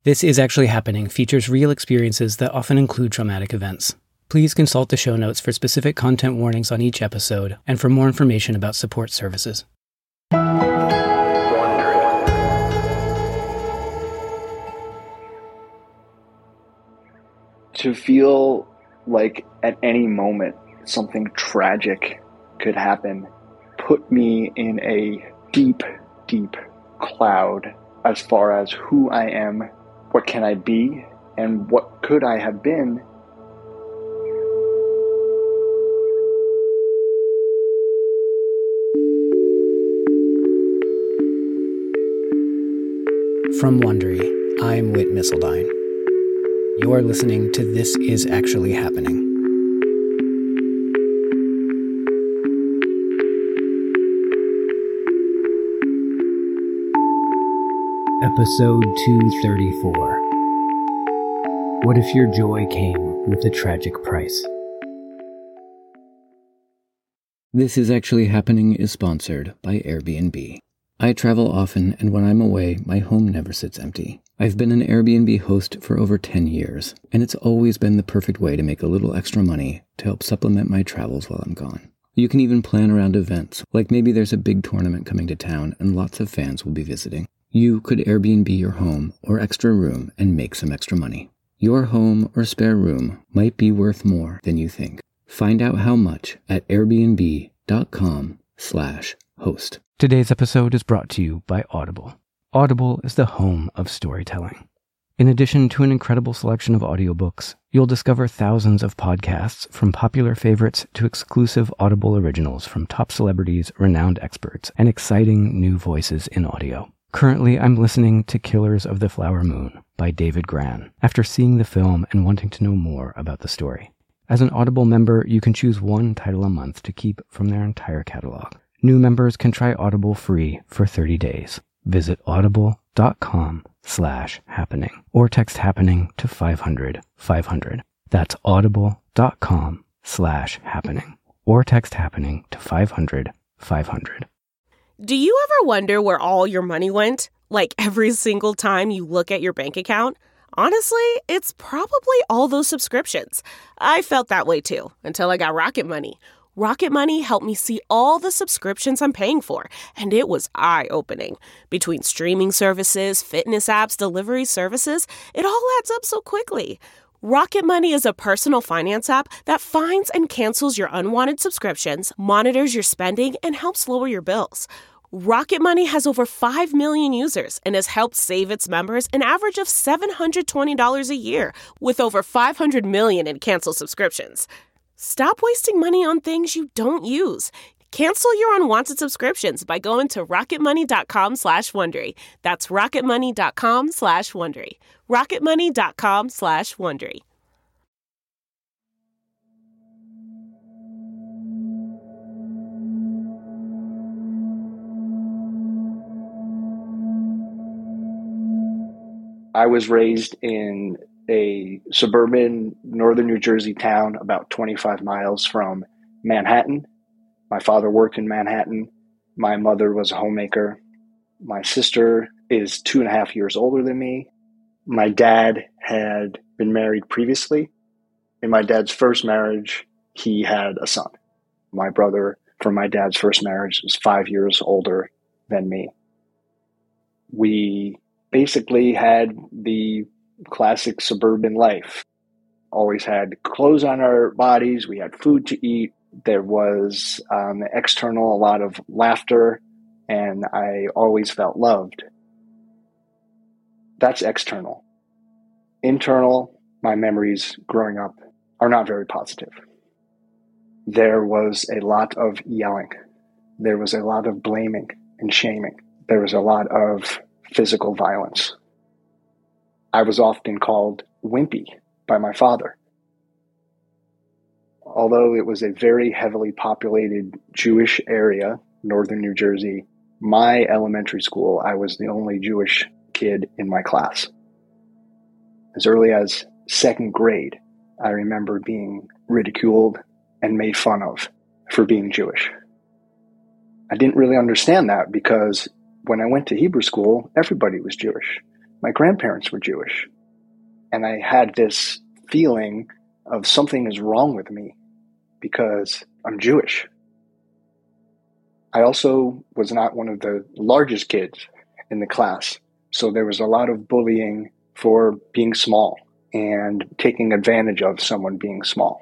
This Is Actually Happening features real experiences that often include traumatic events. Please consult the show notes for specific content warnings on each episode and for more information about support services. To feel like at any moment something tragic could happen put me in a deep, deep cloud as far as who I am, what can I be, and what could I have been. From Wondery, I'm Whit Missildine. You are listening to This Is Actually Happening. Episode 234. What if your joy came with a tragic price? This Is Actually Happening is sponsored by Airbnb. I travel often, and when I'm away, my home never sits empty. I've been an Airbnb host for over 10 years, and it's always been the perfect way to make a little extra money to help supplement my travels while I'm gone. You can even plan around events, like maybe there's a big tournament coming to town and lots of fans will be visiting. You could Airbnb your home or extra room and make some extra money. Your home or spare room might be worth more than you think. Find out how much at airbnb.com/host. Today's episode is brought to you by Audible. Audible is the home of storytelling. In addition to an incredible selection of audiobooks, you'll discover thousands of podcasts from popular favorites to exclusive Audible originals from top celebrities, renowned experts, and exciting new voices in audio. Currently, I'm listening to Killers of the Flower Moon by David Grann after seeing the film and wanting to know more about the story. As an Audible member, you can choose one title a month to keep from their entire catalog. New members can try Audible free for 30 days. Visit audible.com/happening or text happening to 500-500. That's audible.com/happening or text happening to 500-500. Do you ever wonder where all your money went? Like every single time you look at your bank account? Honestly, it's probably all those subscriptions. I felt that way too, until I got Rocket Money. Rocket Money helped me see all the subscriptions I'm paying for, and it was eye-opening. Between streaming services, fitness apps, delivery services, it all adds up so quickly. Rocket Money is a personal finance app that finds and cancels your unwanted subscriptions, monitors your spending, and helps lower your bills. Rocket Money has over 5 million users and has helped save its members an average of $720 a year, with over 500 million in canceled subscriptions. Stop wasting money on things you don't use. Cancel your unwanted subscriptions by going to rocketmoney.com/Wondery. That's rocketmoney.com/Wondery. rocketmoney.com/Wondery. I was raised in a suburban northern New Jersey town about 25 miles from Manhattan. My father worked in Manhattan. My mother was a homemaker. My sister is 2.5 years older than me. My dad had been married previously. In my dad's first marriage, he had a son. My brother from my dad's first marriage was 5 years older than me. We basically had the classic suburban life. Always had clothes on our bodies. We had food to eat. There was external, a lot of laughter, and I always felt loved. That's external. Internal, my memories growing up are not very positive. There was a lot of yelling. There was a lot of blaming and shaming. There was a lot of physical violence. I was often called wimpy by my father. Although it was a very heavily populated Jewish area, northern New Jersey, my elementary school, I was the only Jewish kid in my class. As early as second grade, I remember being ridiculed and made fun of for being Jewish. I didn't really understand that because when I went to Hebrew school, everybody was Jewish. my grandparents were Jewish. And I had this feeling of something is wrong with me because I'm Jewish. I also was not one of the largest kids in the class. So there was a lot of bullying for being small and taking advantage of someone being small.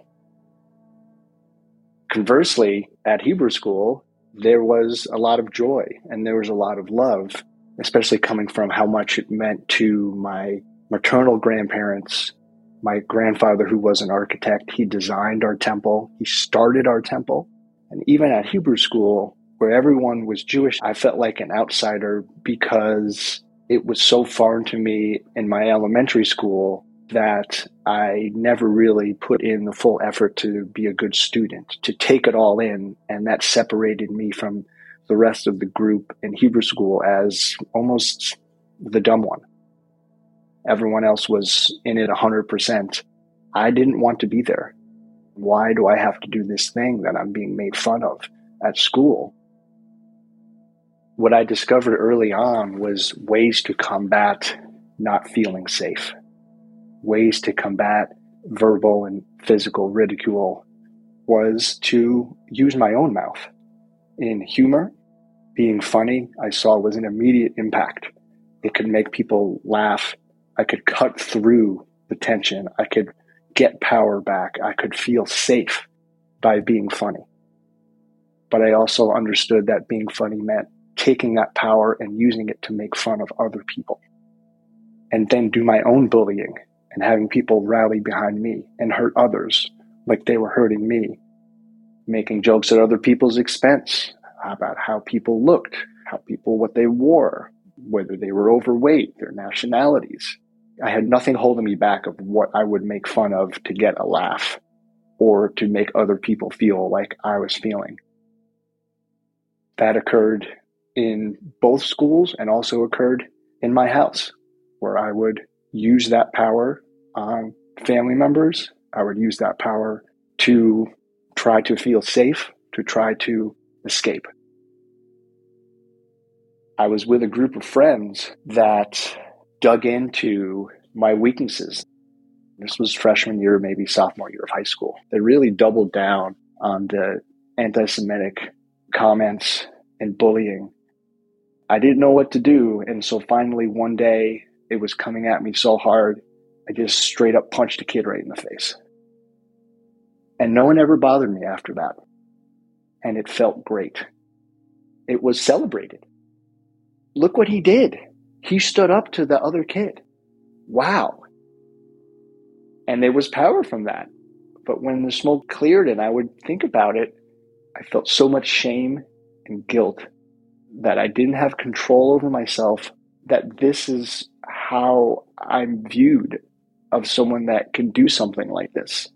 Conversely, at Hebrew school, there was a lot of joy and there was a lot of love, especially coming from how much it meant to my maternal grandparents. My grandfather, who was an architect, he designed our temple. He started our temple. And even at Hebrew school, where everyone was Jewish, I felt like an outsider because it was so foreign to me in my elementary school that I never really put in the full effort to be a good student, to take it all in. And that separated me from the rest of the group in Hebrew school as almost the dumb one. Everyone else was in it 100%. I didn't want to be there. Why do I have to do this thing that I'm being made fun of at school? What I discovered early on was ways to combat not feeling safe, ways to combat verbal and physical ridicule was to use my own mouth. In humor, being funny, I saw was an immediate impact. It could make people laugh. I could cut through the tension. I could get power back. I could feel safe by being funny. But I also understood that being funny meant taking that power and using it to make fun of other people. And then do my own bullying and having people rally behind me and hurt others like they were hurting me. Making jokes at other people's expense about how people looked, what they wore, whether they were overweight, their nationalities. I had nothing holding me back of what I would make fun of to get a laugh or to make other people feel like I was feeling. That occurred in both schools and also occurred in my house, where I would use that power on family members. I would use that power to try to feel safe, to try to escape. I was with a group of friends that dug into my weaknesses. This was freshman year, maybe sophomore year of high school. They really doubled down on the anti-Semitic comments and bullying. I didn't know what to do. And so finally one day it was coming at me so hard, I just straight up punched a kid right in the face. And no one ever bothered me after that. And it felt great. It was celebrated. Look what he did. He stood up to the other kid. Wow. And there was power from that. But when the smoke cleared and I would think about it, I felt so much shame and guilt that I didn't have control over myself, that this is how I'm viewed of someone that can do something like this.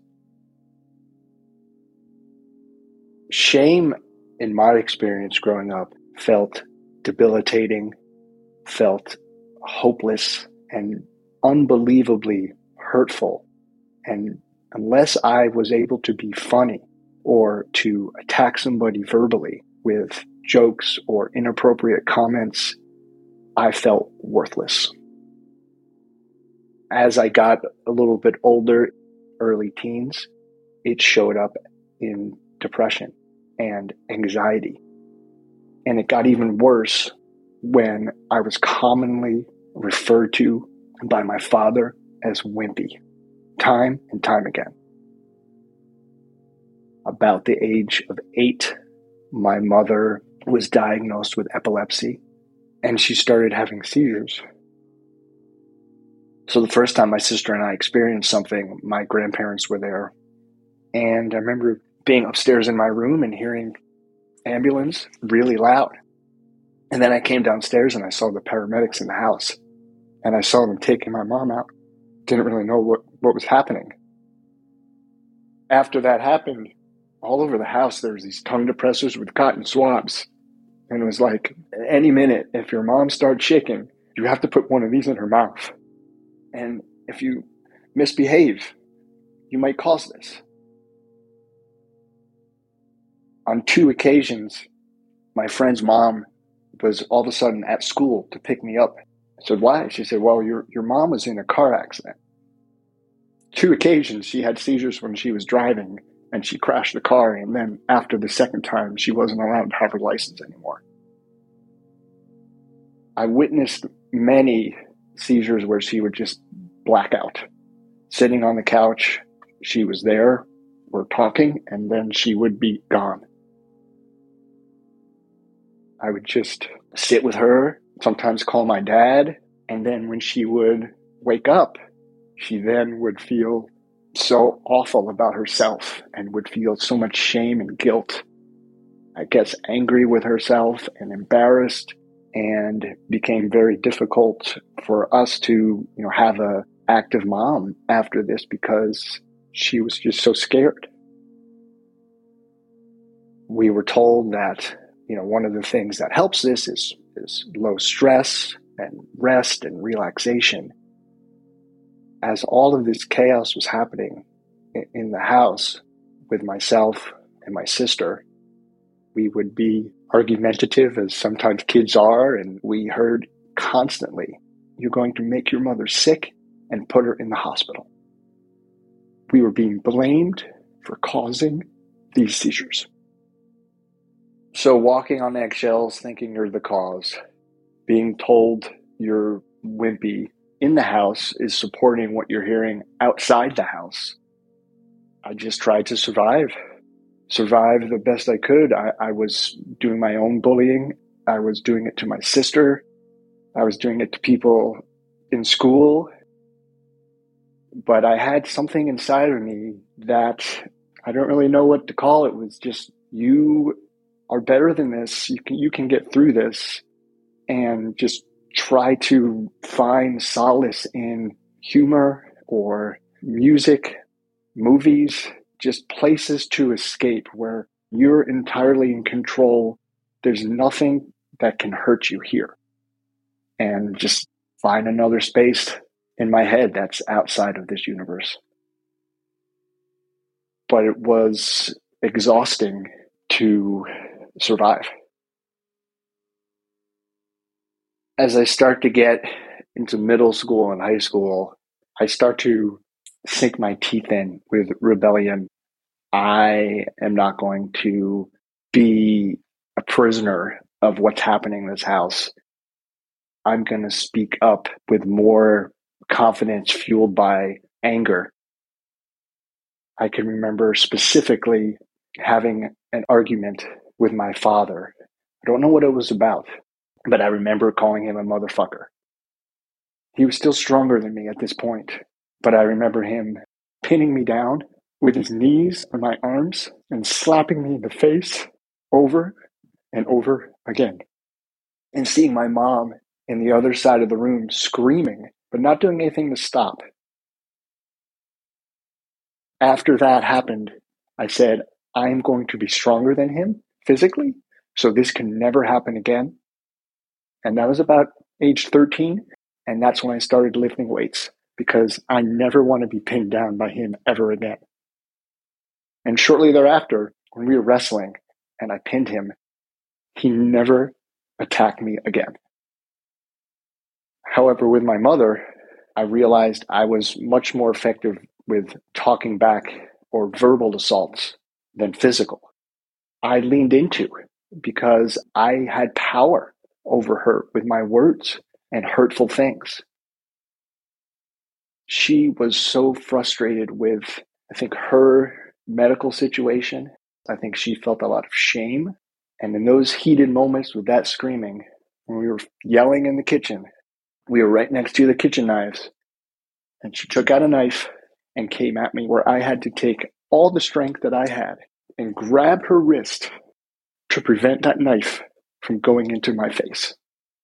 Shame, in my experience growing up, felt debilitating, felt hopeless, and unbelievably hurtful. And unless I was able to be funny or to attack somebody verbally with jokes or inappropriate comments, I felt worthless. As I got a little bit older, early teens, it showed up in depression and anxiety. And it got even worse when I was commonly referred to by my father as wimpy, time and time again. About the age of 8, my mother was diagnosed with epilepsy, and she started having seizures. So the first time my sister and I experienced something, my grandparents were there. And I remember being upstairs in my room and hearing ambulance really loud. And then I came downstairs and I saw the paramedics in the house. And I saw them taking my mom out. Didn't really know what was happening. After that happened, all over the house, there was these tongue depressors with cotton swabs. And it was like, any minute, if your mom starts shaking, you have to put one of these in her mouth. And if you misbehave, you might cause this. On 2 occasions, my friend's mom was all of a sudden at school to pick me up. I said, why? She said, well, your mom was in a car accident. 2 occasions she had seizures when she was driving, and she crashed the car, and then after the second time, she wasn't allowed to have her license anymore. I witnessed many seizures where she would just black out. Sitting on the couch, she was there, we're talking, and then she would be gone. I would just sit with her, sometimes call my dad, and then when she would wake up, she then would feel so awful about herself and would feel so much shame and guilt. I guess angry with herself and embarrassed, and became very difficult for us to, have a active mom after this because she was just so scared. We were told that, one of the things that helps this is low stress and rest and relaxation. As all of this chaos was happening in the house with myself and my sister, we would be argumentative, as sometimes kids are, and we heard constantly, "You're going to make your mother sick and put her in the hospital." We were being blamed for causing these seizures. So walking on eggshells, thinking you're the cause, being told you're wimpy in the house is supporting what you're hearing outside the house. I just tried to survive the best I could. I was doing my own bullying. I was doing it to my sister. I was doing it to people in school. But I had something inside of me that I don't really know what to call it. It was just, you are better than this. You can get through this, and just try to find solace in humor or music, movies, just places to escape where you're entirely in control. There's nothing that can hurt you here. And just find another space in my head that's outside of this universe. But it was exhausting to survive. As I start to get into middle school and high school, I start to sink my teeth in with rebellion. I am not going to be a prisoner of what's happening in this house. I'm going to speak up with more confidence, fueled by anger. I can remember specifically having an argument with my father. I don't know what it was about, but I remember calling him a motherfucker. He was still stronger than me at this point, but I remember him pinning me down with his knees on my arms and slapping me in the face over and over again. And seeing my mom in the other side of the room screaming, but not doing anything to stop. After that happened, I said, I'm going to be stronger than him physically, so this can never happen again. And that was about age 13, and that's when I started lifting weights, because I never want to be pinned down by him ever again. And shortly thereafter, when we were wrestling and I pinned him, he never attacked me again. However, with my mother, I realized I was much more effective with talking back or verbal assaults than physical. I leaned into it because I had power over her with my words and hurtful things. She was so frustrated with, I think, her medical situation. I think she felt a lot of shame. And in those heated moments with that screaming, when we were yelling in the kitchen, we were right next to the kitchen knives, and she took out a knife and came at me, where I had to take all the strength that I had and grab her wrist to prevent that knife from going into my face.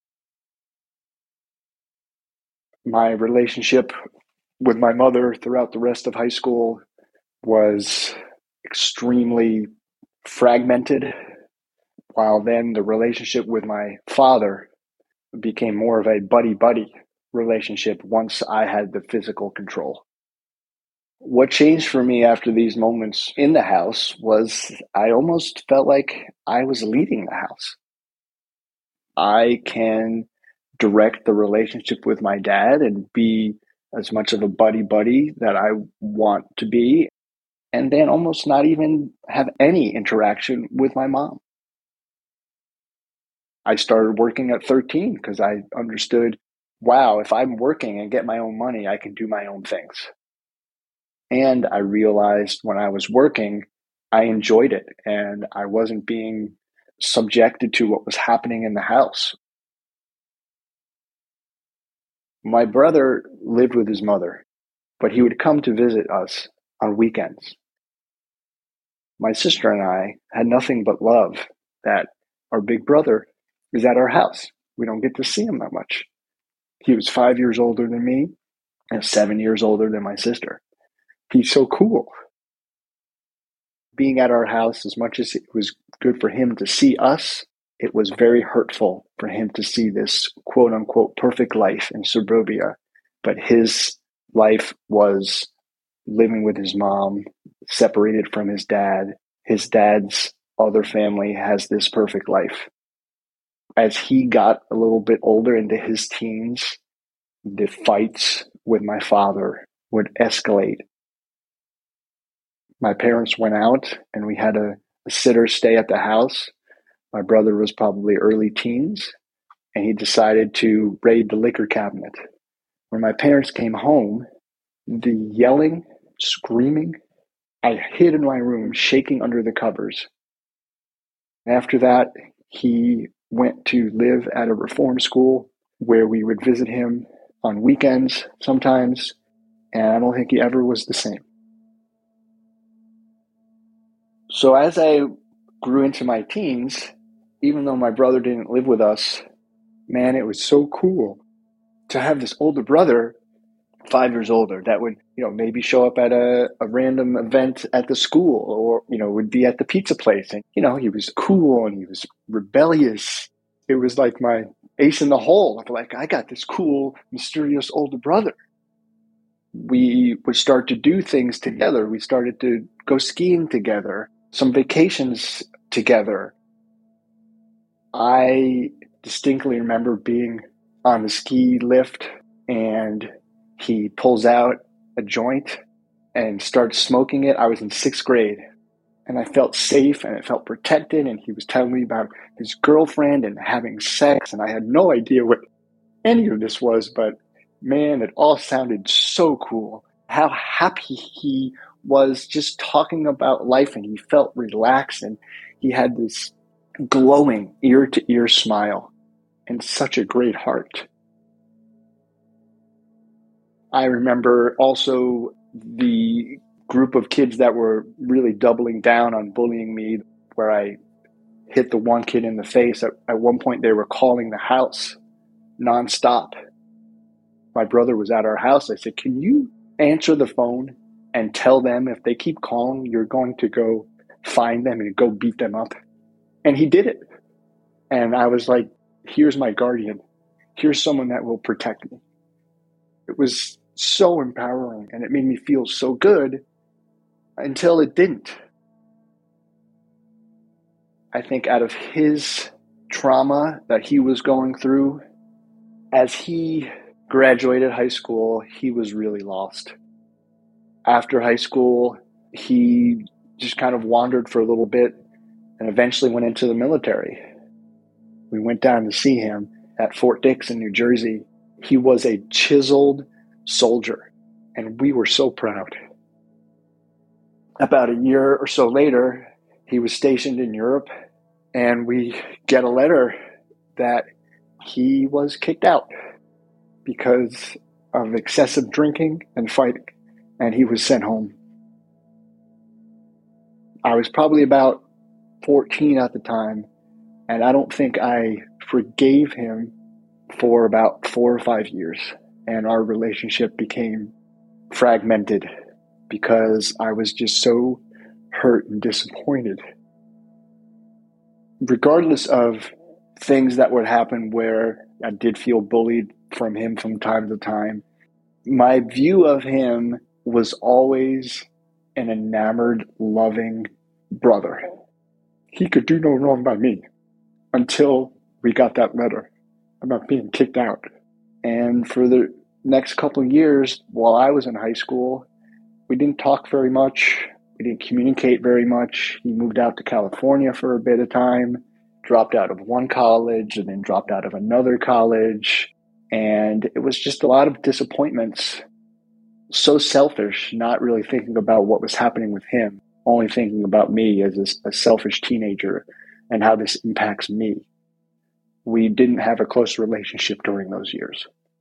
My relationship with my mother throughout the rest of high school was extremely fragmented, while then the relationship with my father became more of a buddy-buddy relationship once I had the physical control. What changed for me after these moments in the house was I almost felt like I was leading the house. I can direct the relationship with my dad and be as much of a buddy that I want to be, and then almost not even have any interaction with my mom. I started working at 13 because I understood, wow, if I'm working and get my own money, I can do my own things. And I realized when I was working, I enjoyed it and I wasn't being subjected to what was happening in the house. My brother lived with his mother, but he would come to visit us on weekends. My sister and I had nothing but love that our big brother is at our house. We don't get to see him that much. He was 5 years older than me and 7 years older than my sister. He's so cool. Being at our house, as much as it was good for him to see us, it was very hurtful for him to see this quote unquote perfect life in suburbia. But his life was living with his mom, separated from his dad. His dad's other family has this perfect life. As he got a little bit older into his teens, the fights with my father would escalate. My parents went out and we had a sitter stay at the house. My brother was probably early teens, and he decided to raid the liquor cabinet. When my parents came home, the yelling, screaming, I hid in my room, shaking under the covers. After that, he went to live at a reform school where we would visit him on weekends sometimes, and I don't think he ever was the same. So as I grew into my teens, even though my brother didn't live with us, man, it was so cool to have this older brother, 5 years older, that would, maybe show up at a random event at the school or, would be at the pizza place. And, he was cool and he was rebellious. It was like my ace in the hole. Like, I got this cool, mysterious older brother. We would start to do things together. We started to go skiing together, some vacations together. I distinctly remember being on the ski lift and he pulls out a joint and starts smoking it. I was in 6th grade and I felt safe and I felt protected, and he was telling me about his girlfriend and having sex, and I had no idea what any of this was, but man, it all sounded so cool. How happy he was just talking about life, and he felt relaxed, and he had this glowing ear-to-ear smile and such a great heart. I remember also the group of kids that were really doubling down on bullying me, where I hit the one kid in the face. At one point, they were calling the house nonstop. My brother was at our house. I said, can you answer the phone and tell them if they keep calling, you're going to go find them and go beat them up? And he did it. And I was like, here's my guardian. Here's someone that will protect me. It was so empowering, and it made me feel so good until it didn't. I think out of his trauma that he was going through, as he graduated high school, he was really lost. After high school, he just kind of wandered for a little bit and eventually went into the military. We went down to see him at Fort Dix in New Jersey. He was a chiseled soldier, and we were so proud. About a year or so later, he was stationed in Europe, and we get a letter that he was kicked out because of excessive drinking and fighting, and he was sent home. I was probably about 14 at the time, and I don't think I forgave him for about 4 or 5 years, and our relationship became fragmented because I was just so hurt and disappointed. Regardless of things that would happen where I did feel bullied from him from time to time, my view of him was always an enamored, loving brother. He could do no wrong by me until we got that letter. about being kicked out. And for the next couple of years, while I was in high school, we didn't talk very much. We didn't communicate very much. He moved out to California for a bit of time, dropped out of one college, and then dropped out of another college. And it was just a lot of disappointments. So selfish, not really thinking about what was happening with him, only thinking about me as a selfish teenager and how this impacts me. We didn't have a close relationship during those years.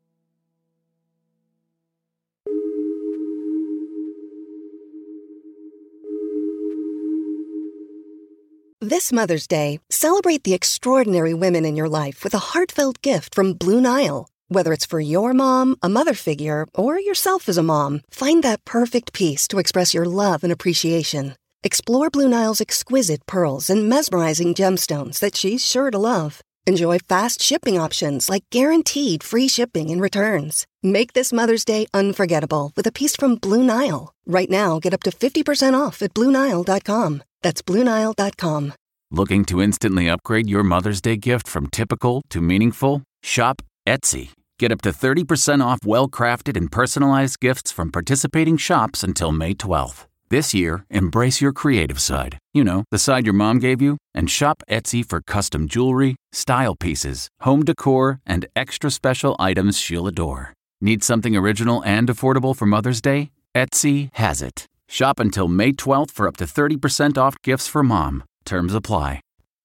This Mother's Day, celebrate the extraordinary women in your life with a heartfelt gift from Blue Nile. Whether it's for your mom, a mother figure, or yourself as a mom, find that perfect piece to express your love and appreciation. Explore Blue Nile's exquisite pearls and mesmerizing gemstones that she's sure to love. Enjoy fast shipping options like guaranteed free shipping and returns. Make this Mother's Day unforgettable with a piece from Blue Nile. Right now, get up to 50% off at BlueNile.com. That's BlueNile.com. Looking to instantly upgrade your Mother's Day gift from typical to meaningful? Shop Etsy. Get up to 30% off well-crafted and personalized gifts from participating shops until May 12th. This year, embrace your creative side. You know, the side your mom gave you. And shop Etsy for custom jewelry, style pieces, home decor, and extra special items she'll adore. Need something original and affordable for Mother's Day? Etsy has it. Shop until May 12th for up to 30% off gifts for mom. Terms apply.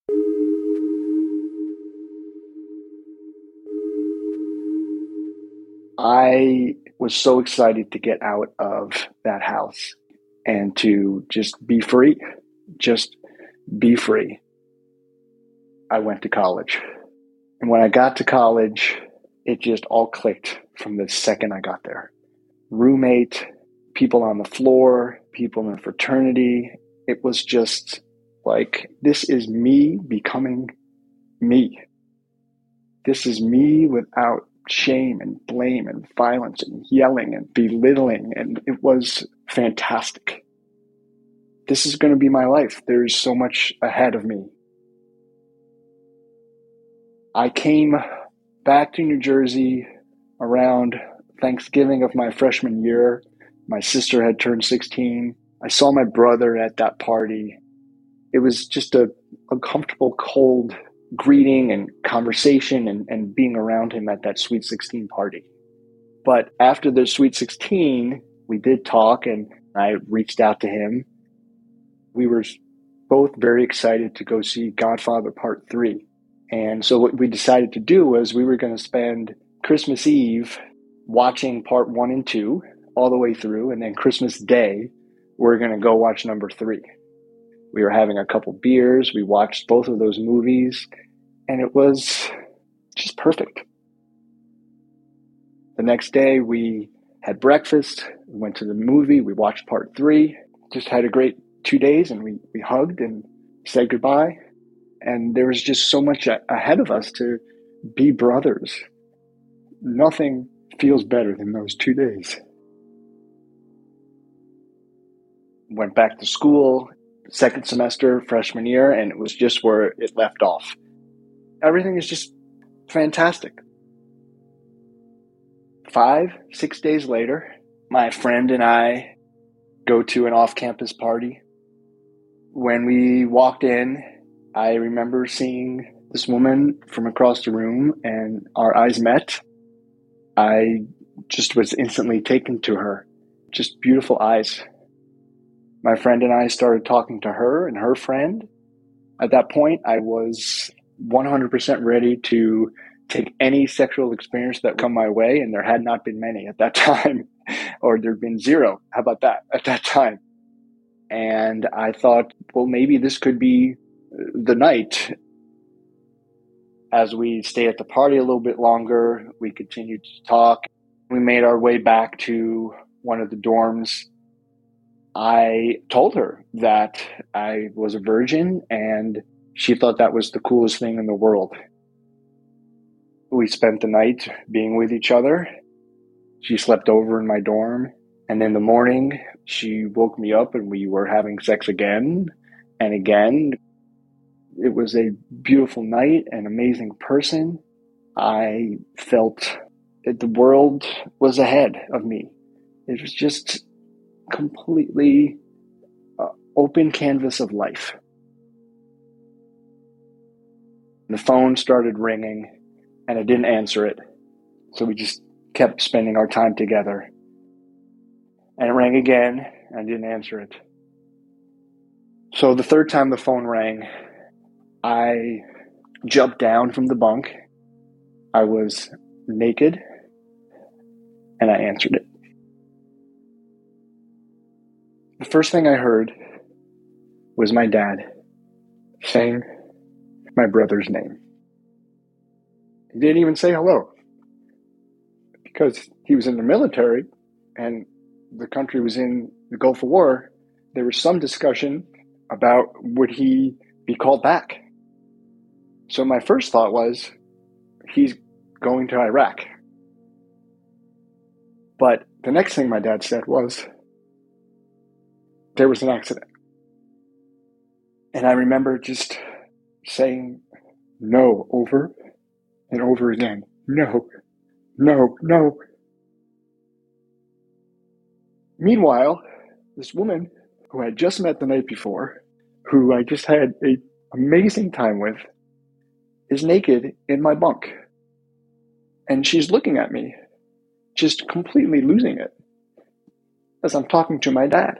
I was so excited to get out of that house and to just be free. Just be free. I went to college. And when I got to college, it just all clicked from the second I got there. Roommate, people on the floor, people in the fraternity. It was just like, this is me becoming me. This is me without shame and blame and violence and yelling and belittling. And it was fantastic. This is going to be my life. There's so much ahead of me. I came back to New Jersey around Thanksgiving of my freshman year. My sister had turned 16. I saw my brother at that party. It was just a uncomfortable, cold greeting and conversation and being around him at that Sweet 16 party. But after the Sweet 16, we did talk and I reached out to him. We were both very excited to go see Godfather Part 3. And so what we decided to do was we were going to spend Christmas Eve watching Part 1 and 2 all the way through. And then Christmas Day, we're going to go watch number 3. We were having a couple beers. We watched both of those movies. And it was just perfect. The next day, we had breakfast. We went to the movie. We watched Part 3. Just had a great 2 days. And we hugged and said goodbye. And there was just so much ahead of us to be brothers. Nothing feels better than those 2 days. Went back to school, second semester, freshman year, and it was just where it left off. Everything is just fantastic. 5-6 days later, my friend and I go to an off-campus party. When we walked in, I remember seeing this woman from across the room and our eyes met. I just was instantly taken to her. Just beautiful eyes. My friend and I started talking to her and her friend. At that point, I was 100% ready to take any sexual experience that would come my way, and there had not been many at that time, or there'd been zero. How about that at that time? And I thought, well, maybe this could be the night. As we stayed at the party a little bit longer, we continued to talk. We made our way back to one of the dorms. I told her that I was a virgin and she thought that was the coolest thing in the world. We spent the night being with each other. She slept over in my dorm. And in the morning, she woke me up and we were having sex again and again. It was a beautiful night, an amazing person. I felt that the world was ahead of me. It was just completely open canvas of life. The phone started ringing, and I didn't answer it. So we just kept spending our time together. And it rang again, and I didn't answer it. So the third time the phone rang, I jumped down from the bunk. I was naked, and I answered it. The first thing I heard was my dad saying my brother's name. He didn't even say hello, because he was in the military and the country was in the Gulf War. There was some discussion about would he be called back. So my first thought was, he's going to Iraq. But the next thing my dad said was, there was an accident. And I remember just saying no over and over again. No, no, no. Meanwhile, this woman who I had just met the night before, who I just had an amazing time with, is naked in my bunk. And she's looking at me, just completely losing it, as I'm talking to my dad.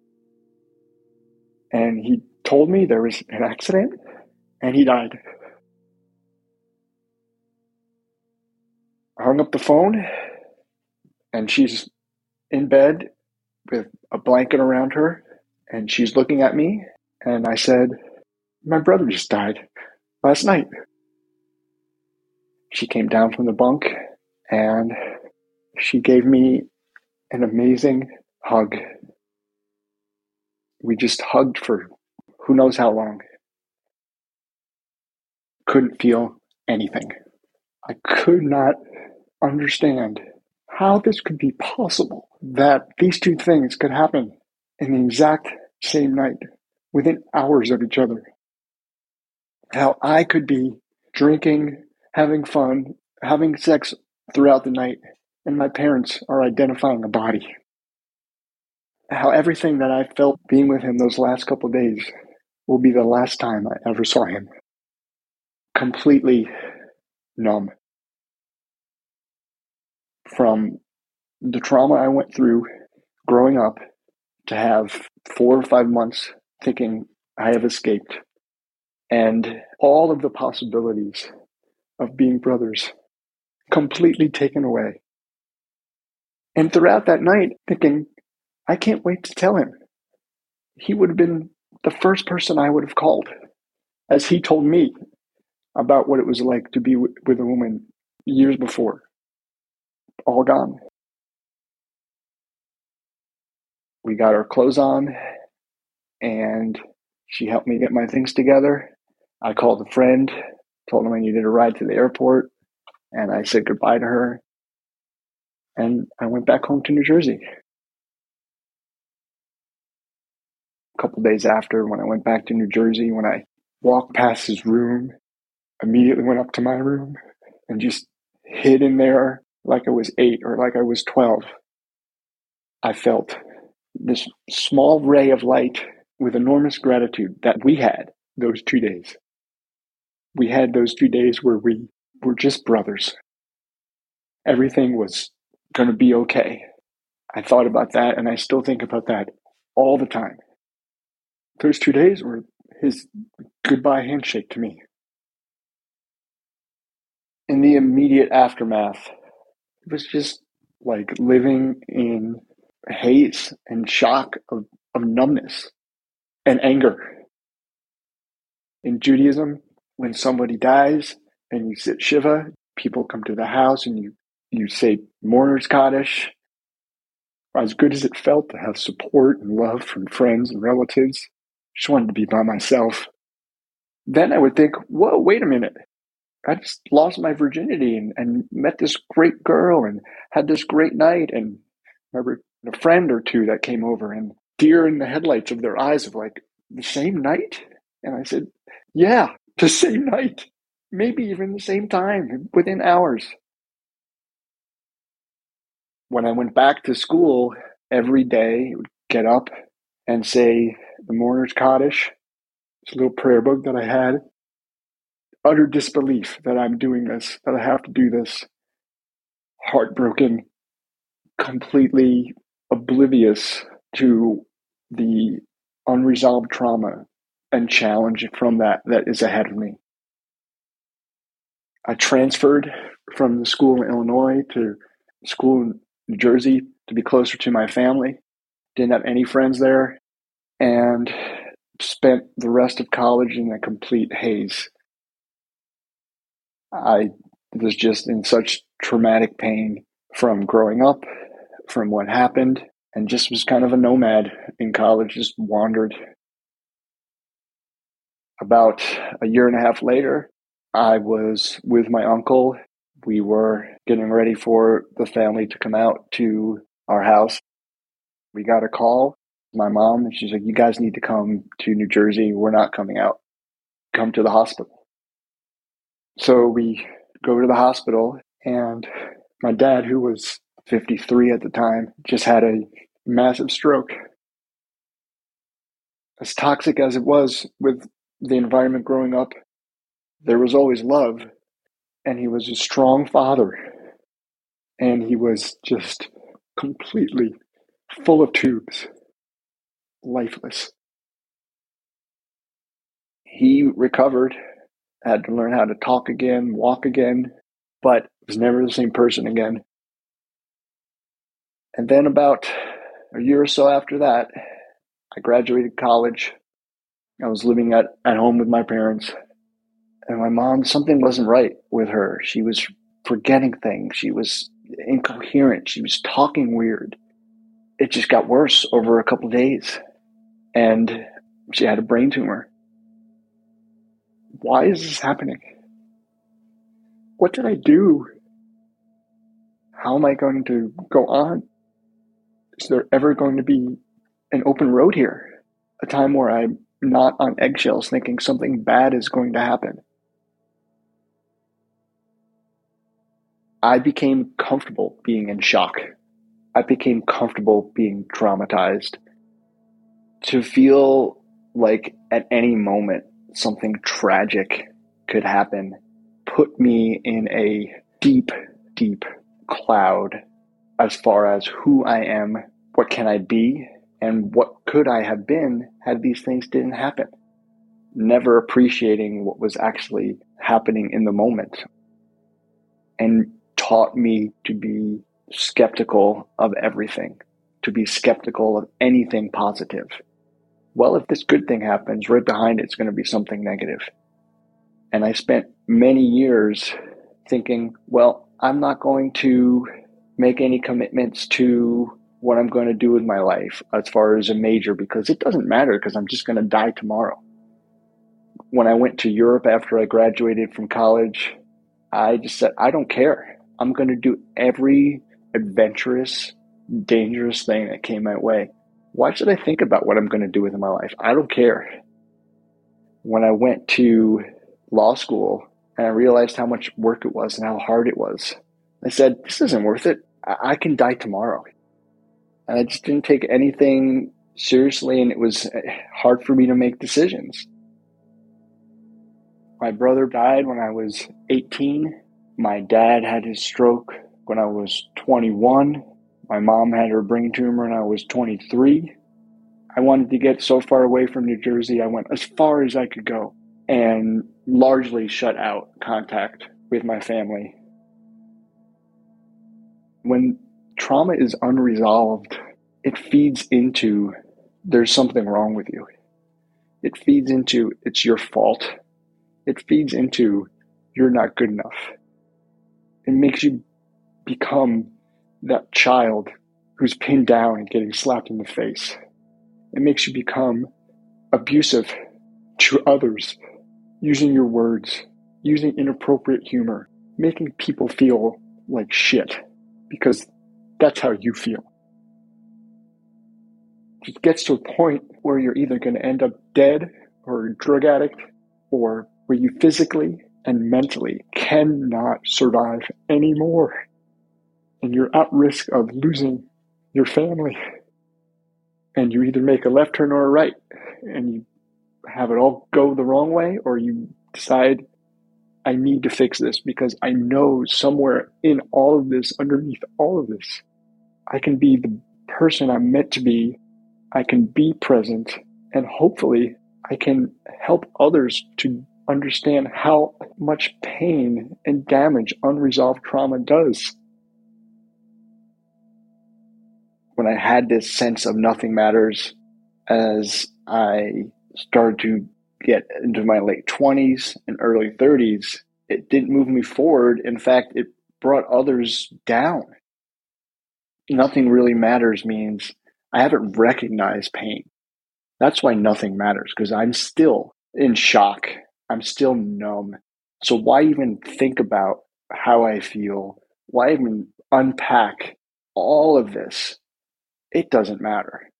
And he told me there was an accident, and he died. I hung up the phone, and she's in bed with a blanket around her, and she's looking at me, and I said, my brother just died last night. She came down from the bunk, and she gave me an amazing hug. We just hugged for who knows how long. Couldn't feel anything. I could not understand how this could be possible, that these two things could happen in the exact same night, within hours of each other. How I could be drinking, having fun, having sex throughout the night, and my parents are identifying a body. How everything that I felt being with him those last couple of days will be the last time I ever saw him. Completely numb. From the trauma I went through growing up, to have 4 or 5 months thinking I have escaped, and all of the possibilities of being brothers completely taken away. And throughout that night, thinking, I can't wait to tell him. He would have been the first person I would have called, as he told me about what it was like to be with a woman years before. All gone. We got our clothes on, and she helped me get my things together. I called a friend, told him I needed a ride to the airport, and I said goodbye to her. And I went back home to New Jersey. A couple days after, when I went back to New Jersey, when I walked past his room, immediately went up to my room and just hid in there like I was 8 or like I was 12. I felt this small ray of light with enormous gratitude that we had those 2 days. We had those 2 days where we were just brothers. Everything was going to be okay. I thought about that, and I still think about that all the time. Those 2 days were his goodbye handshake to me. In the immediate aftermath, it was just like living in haze and shock of numbness and anger. In Judaism, when somebody dies and you sit Shiva, people come to the house and you say Mourner's Kaddish. As good as it felt to have support and love from friends and relatives, just wanted to be by myself. Then I would think, whoa, wait a minute. I just lost my virginity and met this great girl and had this great night. And I remember a friend or two that came over, and deer in the headlights of their eyes of like, the same night? And I said, yeah, the same night. maybe even the same time, within hours. When I went back to school, every day I would get up and say the Mourner's Kaddish, this little prayer book that I had. Utter disbelief that I'm doing this, that I have to do this. Heartbroken, completely oblivious to the unresolved trauma and challenge from that is ahead of me. I transferred from the school in Illinois to school in New Jersey to be closer to my family. Didn't have any friends there, and spent the rest of college in a complete haze. I was just in such traumatic pain from growing up, from what happened, and just was kind of a nomad in college, just wandered. About a year and a half later, I was with my uncle. We were getting ready for the family to come out to our house. We got a call, my mom, and she's like, "You guys need to come to New Jersey. We're not coming out. Come to the hospital." So we go to the hospital, and my dad, who was 53 at the time, just had a massive stroke. As toxic as it was with the environment growing up, there was always love, and he was a strong father, and he was just completely full of tubes, lifeless. He recovered, had to learn how to talk again, walk again, but was never the same person again. And then about a year or so after that, I graduated college. I was living at home with my parents. And my mom, something wasn't right with her. She was forgetting things. She was incoherent. She was talking weird. It just got worse over a couple of days. And she had a brain tumor. Why is this happening? What did I do? How am I going to go on? Is there ever going to be an open road here? A time where I'm not on eggshells thinking something bad is going to happen. I became comfortable being in shock. I became comfortable being traumatized. To feel like at any moment something tragic could happen put me in a deep, deep cloud as far as who I am, what can I be, and what could I have been had these things didn't happen. Never appreciating what was actually happening in the moment. And taught me to be skeptical of everything, to be skeptical of anything positive. Well, if this good thing happens, right behind it's going to be something negative. And I spent many years thinking, well, I'm not going to make any commitments to what I'm going to do with my life as far as a major, because it doesn't matter, because I'm just going to die tomorrow. When I went to Europe after I graduated from college, I just said, I don't care. I'm going to do every adventurous, dangerous thing that came my way. Why should I think about what I'm going to do with my life? I don't care. When I went to law school and I realized how much work it was and how hard it was, I said, this isn't worth it. I can die tomorrow. And I just didn't take anything seriously, and it was hard for me to make decisions. My brother died when I was 18. My dad had his stroke when I was 21. My mom had her brain tumor when I was 23. I wanted to get so far away from New Jersey, I went as far as I could go and largely shut out contact with my family. When trauma is unresolved, it feeds into there's something wrong with you. It feeds into it's your fault. It feeds into you're not good enough. It makes you become that child who's pinned down and getting slapped in the face. It makes you become abusive to others, using your words, using inappropriate humor, making people feel like shit because that's how you feel. It gets to a point where you're either going to end up dead or a drug addict, or where you physically and mentally cannot survive anymore. And you're at risk of losing your family. And you either make a left turn or a right, and you have it all go the wrong way, or you decide, I need to fix this because I know somewhere in all of this, underneath all of this, I can be the person I'm meant to be. I can be present, and hopefully I can help others to understand how much pain and damage unresolved trauma does. When I had this sense of nothing matters, as I started to get into my late 20s and early 30s, it didn't move me forward. In fact, it brought others down. Nothing really matters means I haven't recognized pain. That's why nothing matters, because I'm still in shock. I'm still numb. So why even think about how I feel? Why even unpack all of this? It doesn't matter.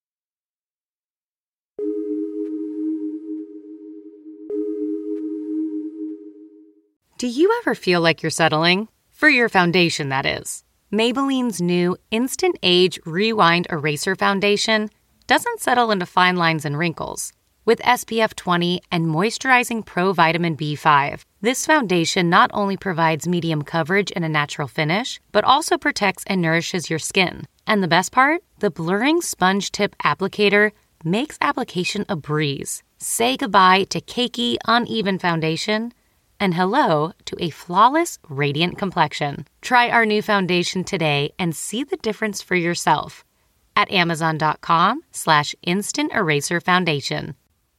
Do you ever feel like you're settling? For your foundation, that is. Maybelline's new Instant Age Rewind Eraser Foundation doesn't settle into fine lines and wrinkles. With SPF 20 and moisturizing Pro Vitamin B5, this foundation not only provides medium coverage and a natural finish, but also protects and nourishes your skin. And the best part? The blurring sponge tip applicator makes application a breeze. Say goodbye to cakey, uneven foundation and hello to a flawless, radiant complexion. Try our new foundation today and see the difference for yourself at Amazon.com/Instant Eraser Foundation.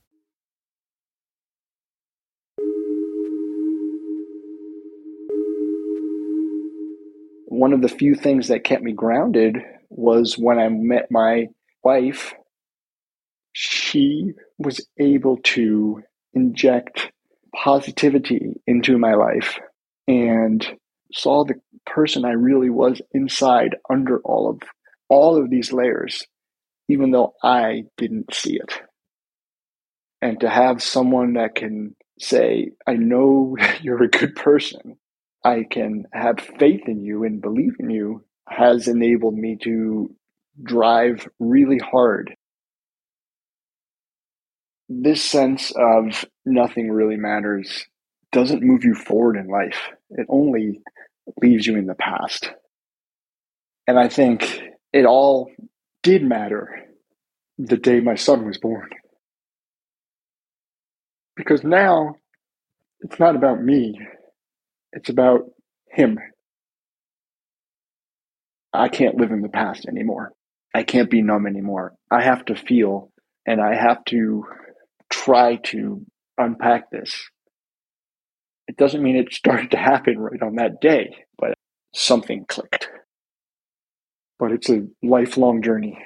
One of the few things that kept me grounded was when I met my wife. She was able to inject positivity into my life and saw the person I really was inside under all of these layers, even though I didn't see it. And to have someone that can say, I know you're a good person, I can have faith in you and believe in you, has enabled me to drive really hard. This sense of nothing really matters doesn't move you forward in life. It only leaves you in the past. And I think it all did matter the day my son was born. Because now it's not about me, it's about him. I can't live in the past anymore. I can't be numb anymore. I have to feel, and I have to try to unpack this. It doesn't mean it started to happen right on that day, but something clicked. But it's a lifelong journey.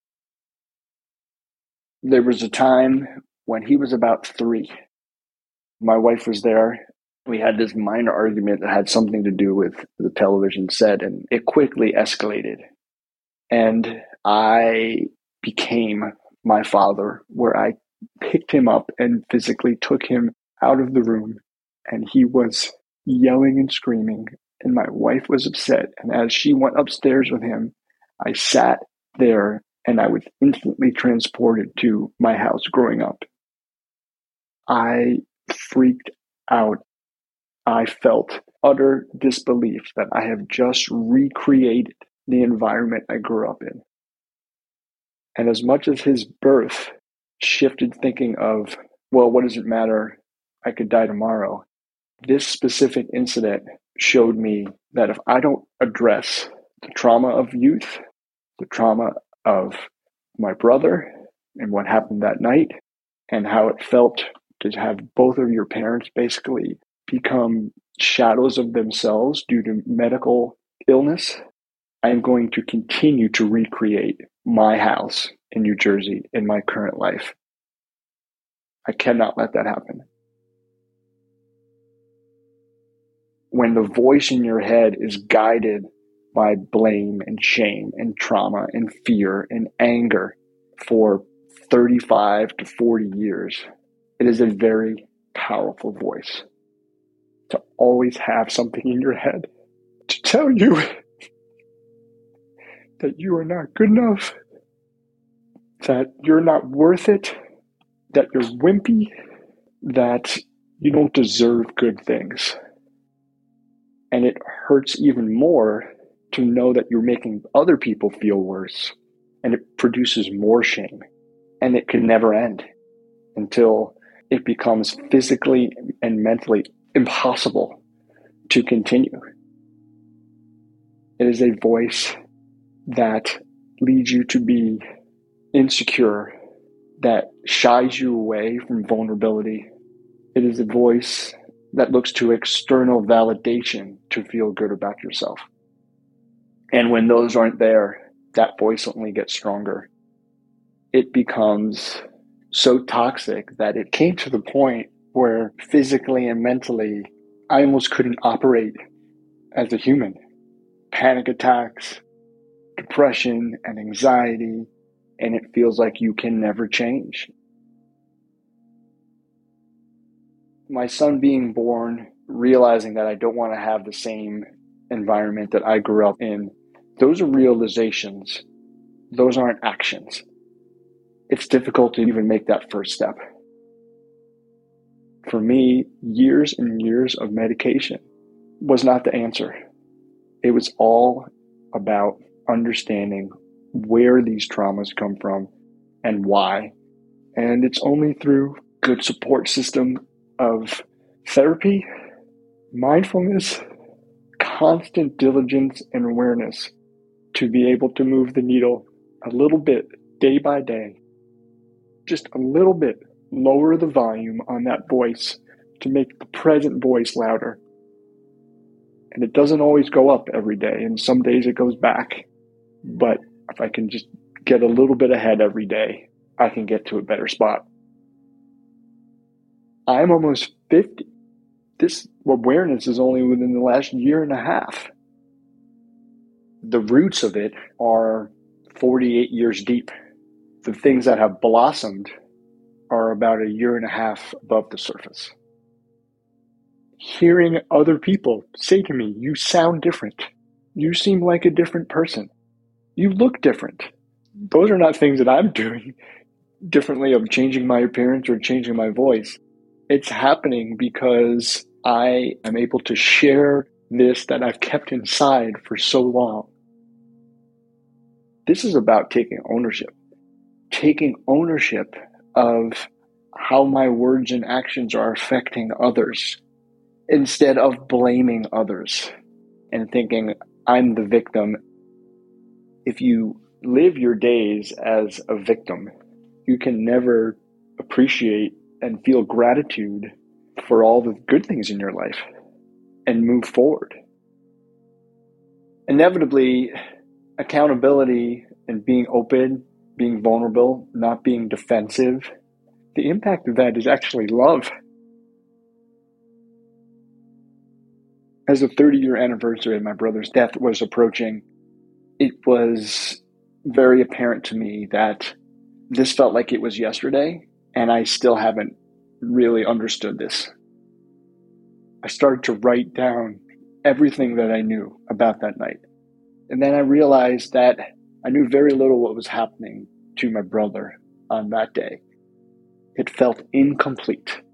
There was a time when he was about 3. My wife was there. We had this minor argument that had something to do with the television set, and it quickly escalated. And I became my father, where I picked him up and physically took him out of the room, and he was yelling and screaming, and my wife was upset. And as she went upstairs with him, I sat there and I was instantly transported to my house growing up. I freaked out. I felt utter disbelief that I have just recreated the environment I grew up in. And as much as his birth shifted thinking of, well, what does it matter? I could die tomorrow. This specific incident showed me that if I don't address the trauma of youth, the trauma of my brother and what happened that night, and how it felt to have both of your parents basically become shadows of themselves due to medical illness, I am going to continue to recreate my house in New Jersey in my current life. I cannot let that happen. When the voice in your head is guided by blame and shame and trauma and fear and anger for 35 to 40 years, it is a very powerful voice. to always have something in your head to tell you that you are not good enough, that you're not worth it, that you're wimpy, that you don't deserve good things. And it hurts even more to know that you're making other people feel worse, and it produces more shame. And it can never end until it becomes physically and mentally impossible to continue. It is a voice that leads you to be insecure, that shies you away from vulnerability. It is a voice that looks to external validation to feel good about yourself. And when those aren't there, that voice only gets stronger. It becomes so toxic that it came to the point where physically and mentally, I almost couldn't operate as a human. Panic attacks, depression, and anxiety, and it feels like you can never change. My son being born, realizing that I don't want to have the same environment that I grew up in, those are realizations. Those aren't actions. It's difficult to even make that first step. For me, years and years of medication was not the answer. It was all about understanding where these traumas come from and why. And it's only through good support system of therapy, mindfulness, constant diligence and awareness to be able to move the needle a little bit day by day, just a little bit, lower the volume on that voice to make the present voice louder. And it doesn't always go up every day, and some days it goes back. But if I can just get a little bit ahead every day, I can get to a better spot. I'm almost 50. This awareness is only within the last year and a half. The roots of it are 48 years deep. The things that have blossomed are about a year and a half above the surface. Hearing other people say to me, "You sound different. You seem like a different person. You look different." Those are not things that I'm doing differently of changing my appearance or changing my voice. It's happening because I am able to share this that I've kept inside for so long. This is about taking ownership of how my words and actions are affecting others, instead of blaming others and thinking I'm the victim. If you live your days as a victim, you can never appreciate and feel gratitude for all the good things in your life and move forward. Inevitably, accountability and being open, being vulnerable, not being defensive, the impact of that is actually love. As the 30-year anniversary of my brother's death was approaching, it was very apparent to me that this felt like it was yesterday, and I still haven't really understood this. I started to write down everything that I knew about that night. And then I realized that I knew very little what was happening to my brother on that day. It felt incomplete.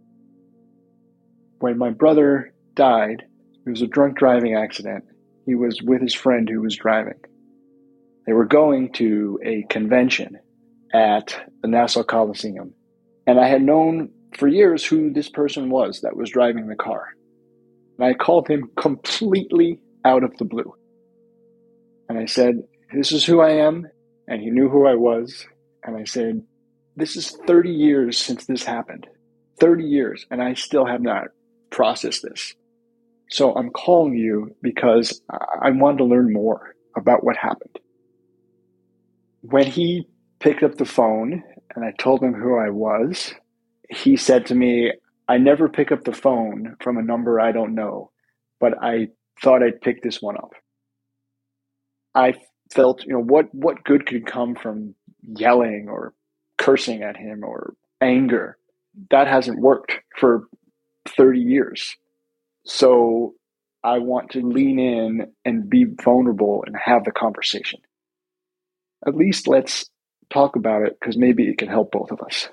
When my brother died, it was a drunk driving accident. He was with his friend who was driving. They were going to a convention at the Nassau Coliseum. And I had known for years who this person was that was driving the car. And I called him completely out of the blue. And I said, "This is who I am." And he knew who I was. And I said, "This is 30 years since this happened. 30 years, and I still have not processed this. So I'm calling you because I wanted to learn more about what happened." When he picked up the phone and I told him who I was, he said to me, "I never pick up the phone from a number I don't know, but I thought I'd pick this one up." I felt, what good could come from yelling or cursing at him or anger? That hasn't worked for 30 years. So I want to lean in and be vulnerable and have the conversation. At least let's talk about it, because maybe it can help both of us.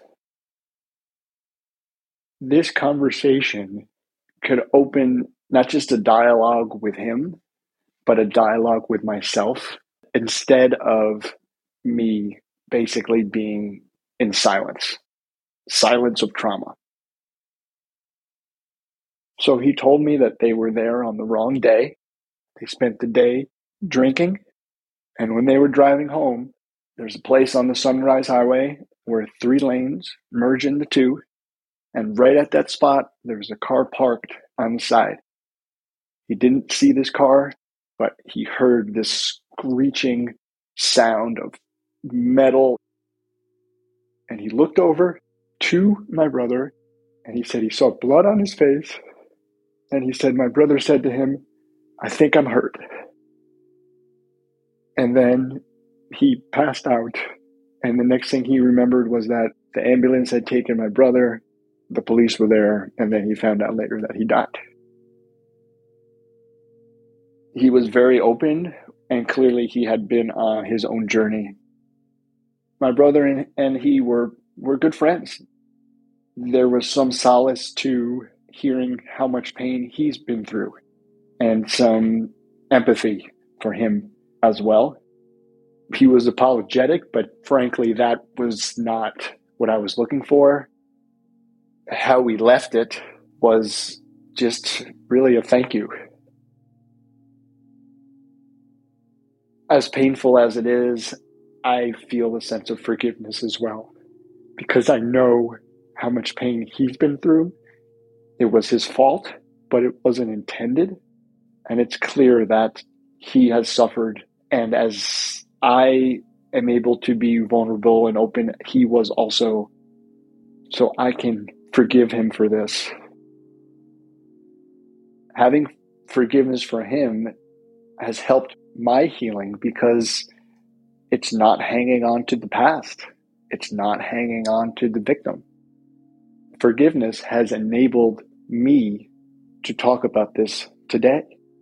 This conversation could open not just a dialogue with him, but a dialogue with myself, instead of me basically being in silence of trauma. So he told me that they were there on the wrong day. They spent the day drinking. And when they were driving home, there's a place on the Sunrise Highway where 3 lanes merge into 2. And right at that spot, there was a car parked on the side. He didn't see this car, but he heard this screeching sound of metal. And he looked over to my brother, and he said he saw blood on his face. And he said, my brother said to him, I think I'm hurt. And then he passed out. And the next thing he remembered was that the ambulance had taken my brother, the police were there, and then he found out later that he died. He was very open, and clearly he had been on his own journey. My brother and he were good friends. There was some solace to hearing how much pain he's been through, and some empathy for him as well. He was apologetic, but frankly, that was not what I was looking for. How we left it was just really a thank you. As painful as it is, I feel a sense of forgiveness as well, because I know how much pain he's been through. It was his fault, but it wasn't intended. And it's clear that he has suffered. And as I am able to be vulnerable and open, he was also. So I can forgive him for this. Having forgiveness for him has helped my healing, because it's not hanging on to the past. It's not hanging on to the victim. Forgiveness has enabled me to talk about this today.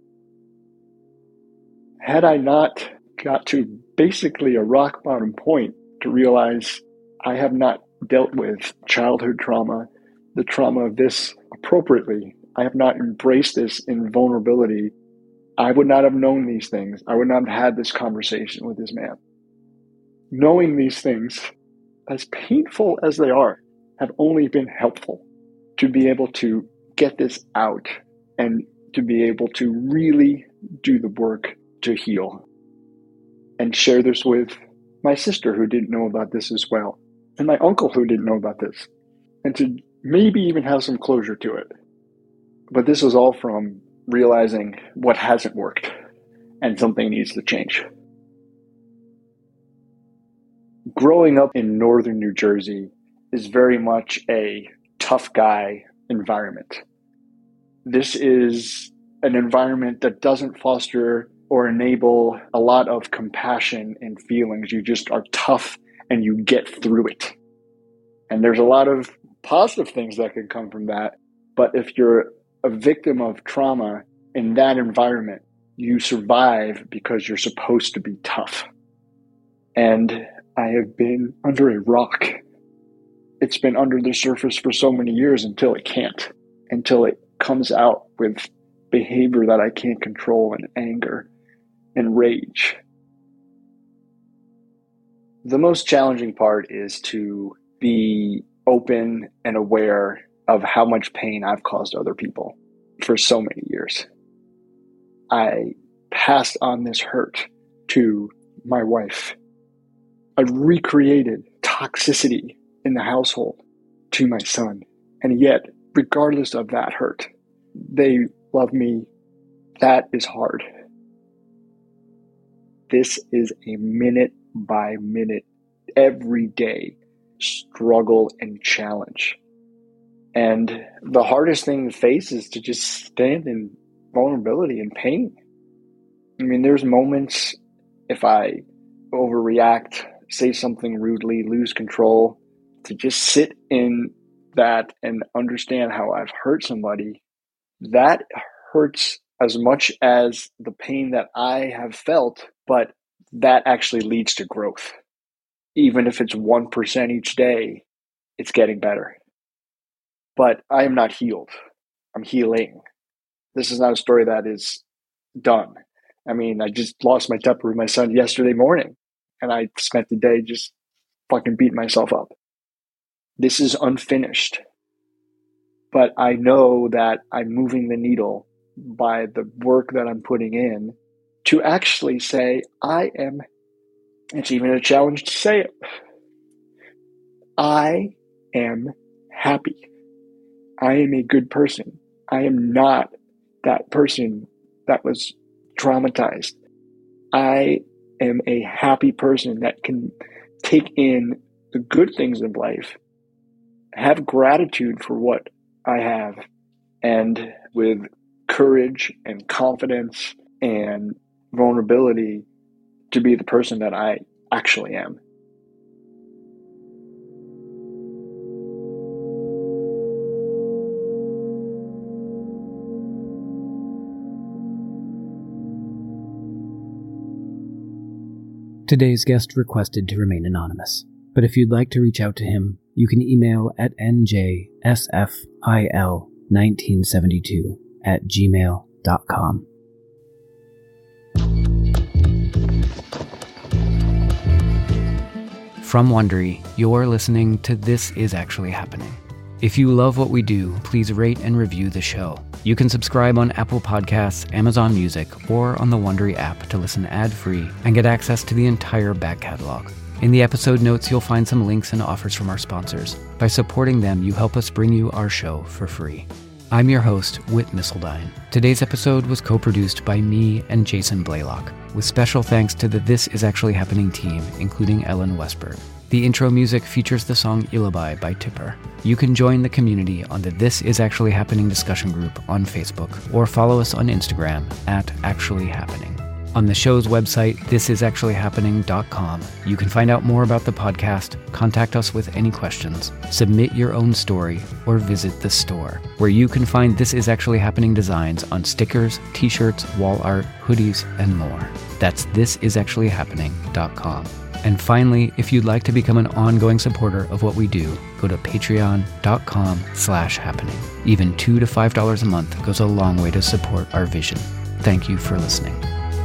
Had I not got to basically a rock bottom point to realize I have not dealt with childhood trauma, the trauma of this appropriately, I have not embraced this in vulnerability, I would not have known these things. I would not have had this conversation with this man. Knowing these things, as painful as they are, have only been helpful to be able to get this out and to be able to really do the work to heal. And share this with my sister, who didn't know about this as well, and my uncle, who didn't know about this, and to maybe even have some closure to it. But this was all from realizing what hasn't worked and something needs to change. Growing up in northern New Jersey is very much a tough guy environment. This is an environment that doesn't foster or enable a lot of compassion and feelings. You just are tough and you get through it. And there's a lot of positive things that can come from that. But if you're a victim of trauma in that environment, you survive because you're supposed to be tough. And I have been under a rock. It's been under the surface for so many years until it can't, until it comes out with behavior that I can't control, and anger and rage. The most challenging part is to be open and aware of how much pain I've caused other people for so many years. I passed on this hurt to my wife. I recreated toxicity in the household to my son. And yet, regardless of that hurt, they love me. That is hard. This is a minute by minute, every day struggle and challenge. And the hardest thing to face is to just stand in vulnerability and pain. I mean, there's moments if I overreact, say something rudely, lose control, to just sit in that and understand how I've hurt somebody, that hurts as much as the pain that I have felt, but that actually leads to growth. Even if it's 1% each day, it's getting better. But I am not healed. I'm healing. This is not a story that is done. I mean, I just lost my temper with my son yesterday morning, and I spent the day just fucking beating myself up. This is unfinished. But I know that I'm moving the needle by the work that I'm putting in to actually say, it's even a challenge to say it, I am happy. I am a good person. I am not that person that was traumatized. I am a happy person that can take in the good things in life, have gratitude for what I have, and with courage and confidence and vulnerability to be the person that I actually am. Today's guest requested to remain anonymous, but if you'd like to reach out to him, you can email at njsfil1972@gmail.com. From Wondery, you're listening to This Is Actually Happening. If you love what we do, please rate and review the show. You can subscribe on Apple Podcasts, Amazon Music, or on the Wondery app to listen ad-free and get access to the entire back catalog. In the episode notes, you'll find some links and offers from our sponsors. By supporting them, you help us bring you our show for free. I'm your host, Whit Missildine. Today's episode was co-produced by me and Jason Blaylock, with special thanks to the This Is Actually Happening team, including Ellen Westberg. The intro music features the song Illabai by Tipper. You can join the community on the This Is Actually Happening discussion group on Facebook, or follow us on Instagram @ActuallyHappening. On the show's website, thisisactuallyhappening.com, you can find out more about the podcast, contact us with any questions, submit your own story, or visit the store, where you can find This Is Actually Happening designs on stickers, t-shirts, wall art, hoodies, and more. That's thisisactuallyhappening.com. And finally, if you'd like to become an ongoing supporter of what we do, go to patreon.com/happening. Even $2 to $5 a month goes a long way to support our vision. Thank you for listening.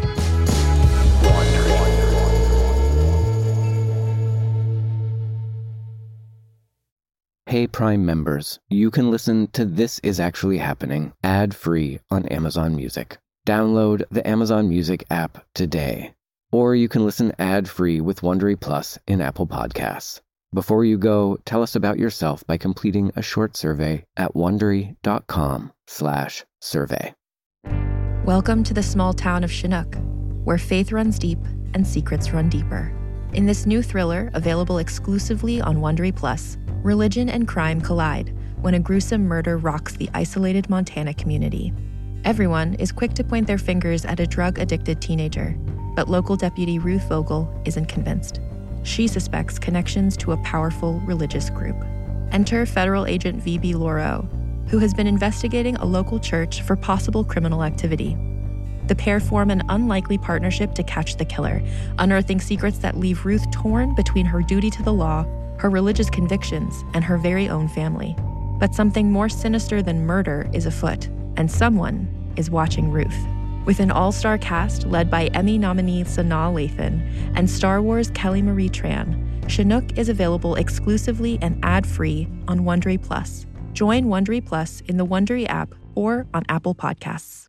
Hey Prime members, you can listen to This Is Actually Happening ad-free on Amazon Music. Download the Amazon Music app today. Or you can listen ad-free with Wondery Plus in Apple Podcasts. Before you go, tell us about yourself by completing a short survey at wondery.com/survey. Welcome to the small town of Chinook, where faith runs deep and secrets run deeper. In this new thriller, available exclusively on Wondery Plus, religion and crime collide when a gruesome murder rocks the isolated Montana community. Everyone is quick to point their fingers at a drug-addicted teenager, but local deputy Ruth Vogel isn't convinced. She suspects connections to a powerful religious group. Enter federal agent V.B. Lauro, who has been investigating a local church for possible criminal activity. The pair form an unlikely partnership to catch the killer, unearthing secrets that leave Ruth torn between her duty to the law, her religious convictions, and her very own family. But something more sinister than murder is afoot, and someone is watching Ruth. With an all-star cast led by Emmy nominee Sanaa Lathan and Star Wars Kelly Marie Tran, Chinook is available exclusively and ad-free on Wondery Plus. Join Wondery Plus in the Wondery app or on Apple Podcasts.